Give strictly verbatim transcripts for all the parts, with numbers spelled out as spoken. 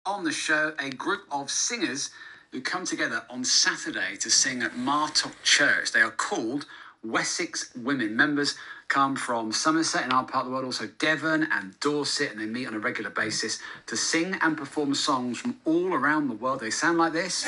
On the show, a group of singers who come together on Saturday to sing at Martock Church. They are called Wessex Women. Members come from Somerset in our part of the world, also Devon and Dorset, and they meet on a regular basis to sing and perform songs from all around the world. They sound like this.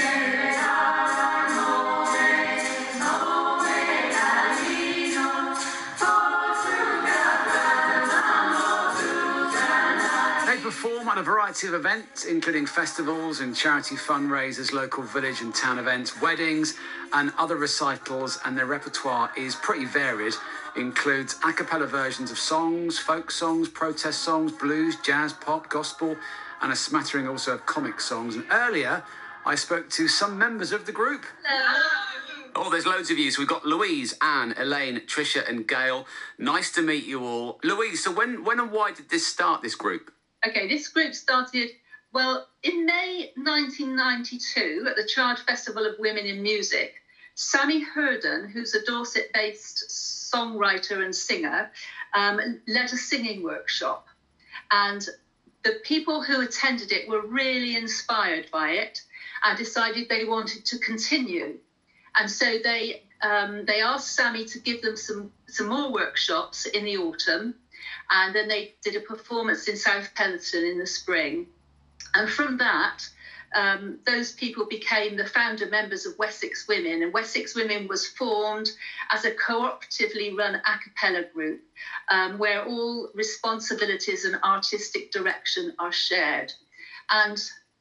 They perform at a variety of events, including festivals and charity fundraisers, local village and town events, weddings and other recitals, and their repertoire is pretty varied. It includes a cappella versions of songs, folk songs, protest songs, blues, jazz, pop, gospel, and a smattering also of comic songs. And earlier, I spoke to some members of the group. Hello. Oh, there's loads of you. So we've got Louise, Anne, Elaine, Tricia and Gail. Nice to meet you all. Louise, so when, when and why did this start, this group? Okay, this group started, well, in May nineteen ninety-two at the Chard Festival of Women in Music. Sammy Herden, who's a Dorset-based songwriter and singer, um, led a singing workshop. And the people who attended it were really inspired by it and decided they wanted to continue. And so they um, they asked Sammy to give them some, some more workshops in the autumn. And then they did a performance in South Pelton in the spring. And from that, um, those people became the founder members of Wessex Women. And Wessex Women was formed as a cooperatively run a cappella group um, where all responsibilities and artistic direction are shared. And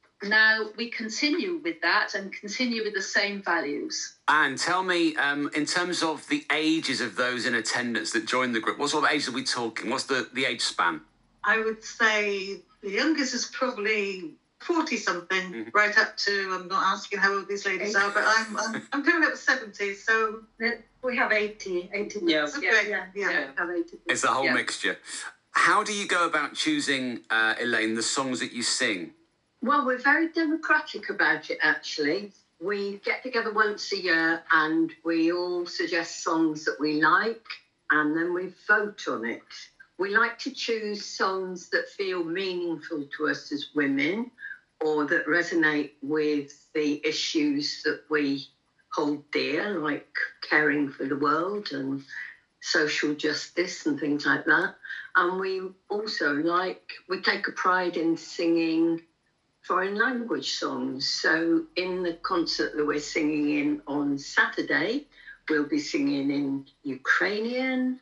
now we continue with that and continue with the same values. Anne, tell me, um, in terms of the ages of those in attendance that joined the group, what sort of ages are we talking? What's the, the age span? I would say the youngest is probably forty-something, mm-hmm. right up to, I'm not asking how old these ladies are, but I'm I'm, I'm coming up seventy, so... We have eighty, eighty. Yeah, okay. yeah, yeah, yeah. yeah. We have eighty. It's a whole Yeah. mixture. How do you go about choosing, uh, Elaine, the songs that you sing? Well, we're very democratic about it, actually. We get together once a year and we all suggest songs that we like, and then we vote on it. We like to choose songs that feel meaningful to us as women or that resonate with the issues that we hold dear, like caring for the world and social justice and things like that. And we also like, we take a pride in singing foreign language songs. So in the concert that we're singing in on Saturday, we'll be singing in Ukrainian.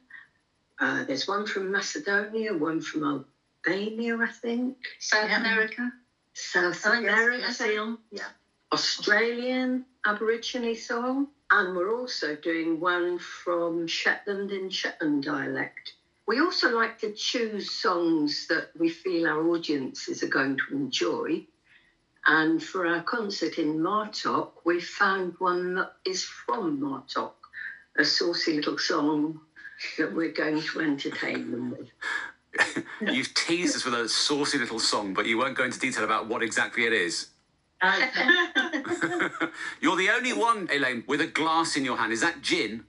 Uh, there's one from Macedonia, one from Albania, I think. South Yeah. America. South Oh, yes, America. yes, I- yeah. Australian Aborigine song. And we're also doing one from Shetland in Shetland dialect. We also like to choose songs that we feel our audiences are going to enjoy. And for our concert in Martock, we found one that is from Martock, a saucy little song that we're going to entertain them with. You've teased us with a saucy little song, but you won't go into detail about what exactly it is. You're the only one, Elaine, with a glass in your hand. Is that gin?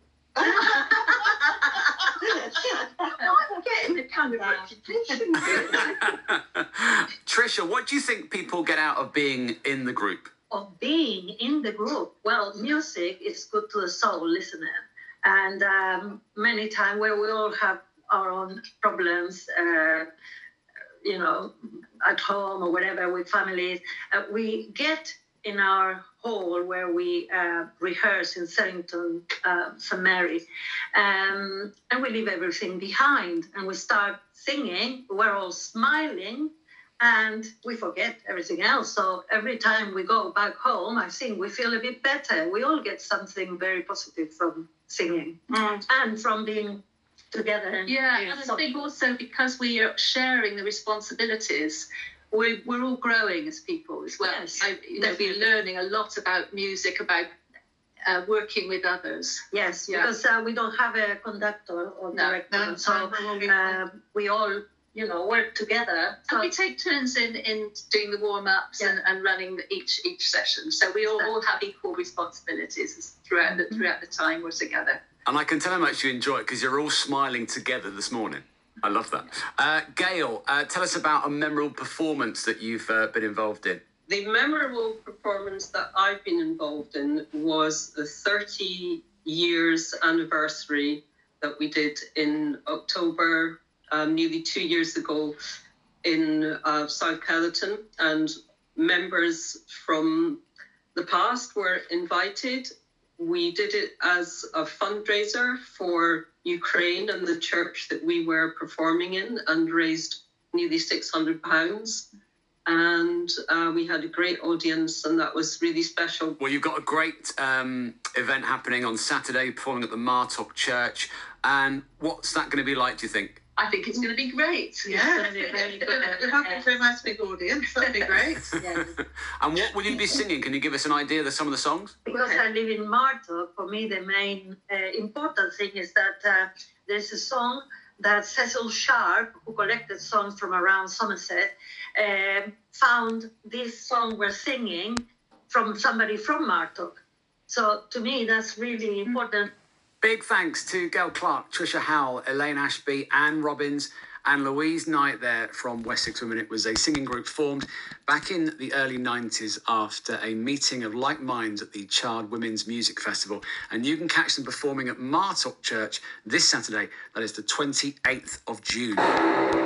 I'm getting the kind of reputation. Tricia, what do you think people get out of being in the group? Of being in the group. Well, music is good to the soul, listener. And um, many times where we all have our own problems, uh, you know, at home or whatever with families, uh, we get in our hall where we uh, rehearse in Sellington, uh, Saint Mary, um, and we leave everything behind and we start singing. We're all smiling and we forget everything else. So every time we go back home, I think we feel a bit better. We all get something very positive from singing Mm. and from being together. And Yeah, doing and I something. think also because we are sharing the responsibilities, we're, we're all growing as people as well. Yes, I, you know, we're learning a lot about music, about uh, working with others. Yes, Yeah. because uh, we don't have a conductor or No, director, no, so no. uh, we all, you know, work together. And So we take turns in, in doing the warm-ups Yeah. and, and running each each session. So we all, all have equal responsibilities throughout Mm-hmm. the, throughout the time we're together. And I can tell how much you enjoy it because you're all smiling together this morning. I love that. Uh, Gail, uh, tell us about a memorable performance that you've uh, been involved in. The memorable performance that I've been involved in was the thirty years anniversary that we did in October, um, nearly two years ago, in uh, South Kellerton, and members from the past were invited. We did it as a fundraiser for Ukraine and the church that we were performing in, and raised nearly six hundred pounds. And uh, we had a great audience, and that was really special. Well, you've got a great um, event happening on Saturday, performing at the Martock Church. And what's that going to be like, do you think? I think it's going to be great. Yeah, It's gonna be very good. we're hoping for a nice big audience. That'd be great. Yes. And what will you be singing? Can you give us an idea of some of the songs? Because I live in Martock, for me the main uh, important thing is that uh, there's a song that Cecil Sharp, who collected songs from around Somerset, um found this song we're singing from somebody from Martock. So to me, that's really important. Big thanks to Gail Clark, Trisha Howell, Elaine Ashby, Anne Robbins, and Louise Knight there from Wessex Women. It was a singing group formed back in the early nineties after a meeting of like minds at the Chard Women's Music Festival. And you can catch them performing at Martock Church this Saturday. That is the twenty-eighth of June.